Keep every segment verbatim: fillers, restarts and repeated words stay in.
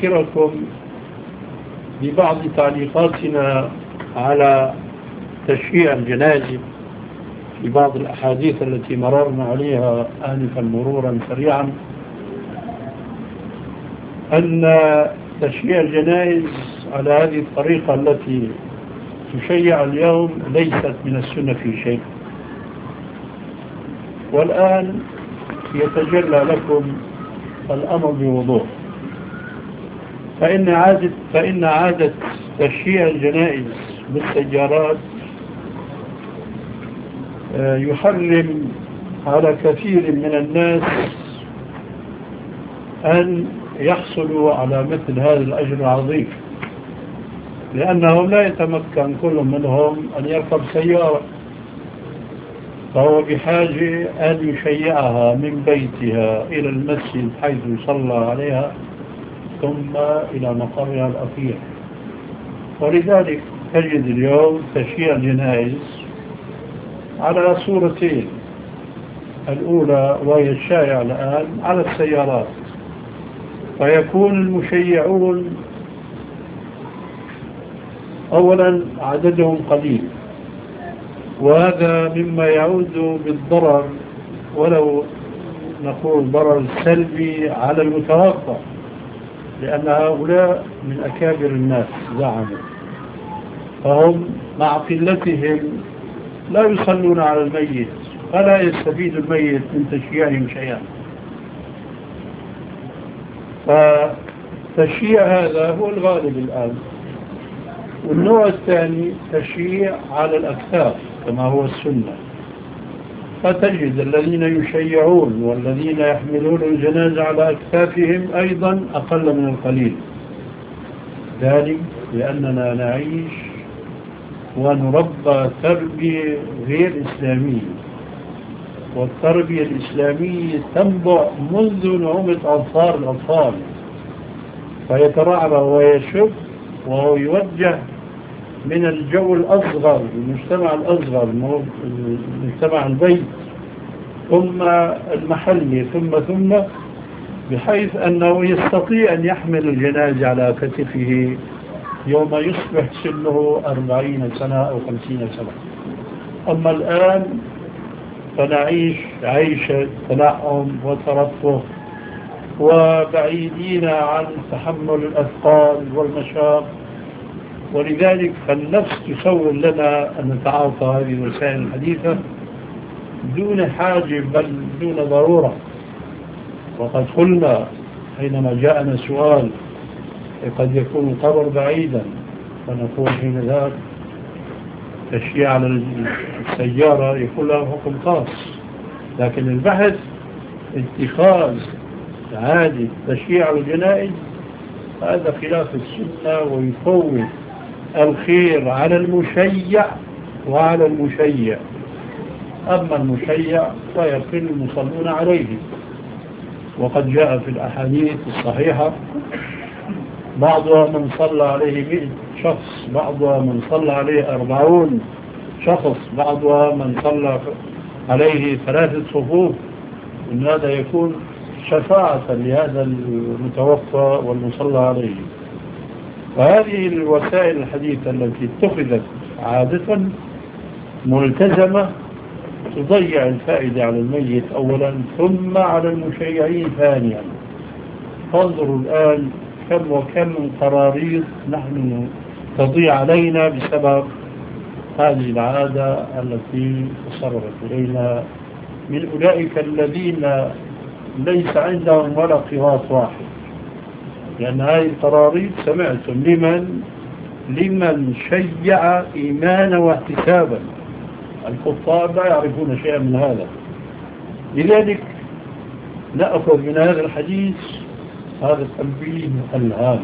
أذكركم ببعض تعليقاتنا على تشييع الجنائز في بعض الأحاديث التي مررنا عليها آنفا مرورا سريعا، أن تشييع الجنائز على هذه الطريقة التي تشيع اليوم ليست من السنة في شيء. والآن يتجلى لكم الأمر بوضوح. فإن عادة, فإن عادة تشييع الجنائز بالسيارات يحرم على كثير من الناس أن يحصلوا على مثل هذا الأجر العظيم، لأنهم لا يتمكن كل منهم أن يركب سيارة، فهو بحاجة أن يشيعها من بيتها إلى المسجد حيث يصلى عليها ثم إلى مقرها الأخير. ولذلك تجد اليوم تشييع الجنائز على صورتين: الأولى وهي الشائعة الآن على السيارات، فيكون المشيعون أولا عددهم قليل، وهذا مما يعود بالضرر، ولو نقول ضرر سلبي، على المتوفى، لأن هؤلاء من أكابر الناس زعموا، فهم مع قلتهم لا يصلون على الميت، فلا يستفيد الميت من تشييعهم شيئا. فتشييع هذا هو الغالب الآن. والنوع الثاني تشييع على الأكتاف كما هو السنة، فتجد الذين يشيعون والذين يحملون الجنازة على أكتافهم أيضا أقل من القليل، ذلك لأننا نعيش ونربى تربية غير إسلامية، والتربية الإسلامية تنبع منذ نعومة أظفار الأطفال، فيترعرع ويشب وهو يوجه من الجو الأصغر، المجتمع الأصغر، مجتمع البيت، ثم المحلي، ثم ثم بحيث أنه يستطيع أن يحمل الجنازة على كتفه يوم يصبح سنه أربعين سنة أو خمسين سنة. أما الآن فنعيش عيشة تنعم وترفه، وبعيدين عن تحمل الأثقال والمشاق، ولذلك فالنفس تسول لنا أن نتعاطى هذه الوسائل الحديثة دون حاجة بل دون ضرورة. وقد قلنا حينما جاءنا سؤال قد يكون القبر بعيدا، فنقول حين ذاك تشييع على السيارة يكون له حكم خاص، لكن البحث اتخاذ عادي تشييع الجنائز هذا خلاف السنة، ويفوت الخير على المشيع وعلى المشيع. أما المشيع فيقل المصلون عليه، وقد جاء في الأحاديث الصحيحة بعضها من صلى عليه مئة شخص، بعضها من صلى عليه أربعون شخص، بعضها من صلى عليه ثلاثة صفوف، إن هذا يكون شفاعة لهذا المتوفى والمصلى عليه. فهذه الوسائل الحديثة التي اتخذت عادة ملتزمة تضيع الفائدة على الميت أولا، ثم على المشيعين ثانيا. فانظروا الآن كم وكم من قراريط نحن تضيع علينا بسبب هذه العادة التي تصرفت إلينا من أولئك الذين ليس عندهم ولا قراط واحد. لأن هذه القراريط سمعتم لمن لمن شيع إيمانا واحتسابا، الكفار لا يعرفون شيئا من هذا. لذلك نأخذ من هذا الحديث هذا التنبيه الهام،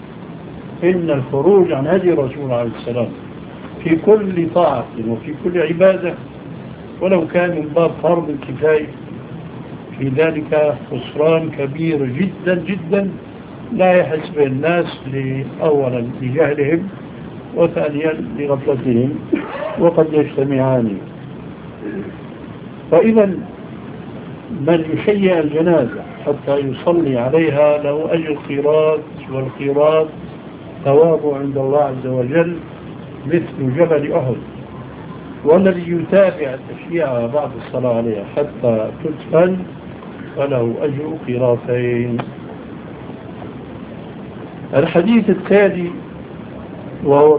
إن الخروج عن هدي الرسول عليه السلام في كل طاعة وفي كل عبادة ولو كان من باب فرض الكفاية في ذلك خسران كبير جدا جدا لا يحسب الناس أولا لجهلهم وثانيا لغفلتهم، وقد يجتمعان. فإذا من يشيع الجنازة حتى يصلي عليها له أجر قيراط، والقيراط ثوابه عند الله عز وجل مثل جبل أحد. والذي يتابع تشييعها بعد الصلاة عليها حتى تدفن فله أجر قيراطين. الحديث التالي وهو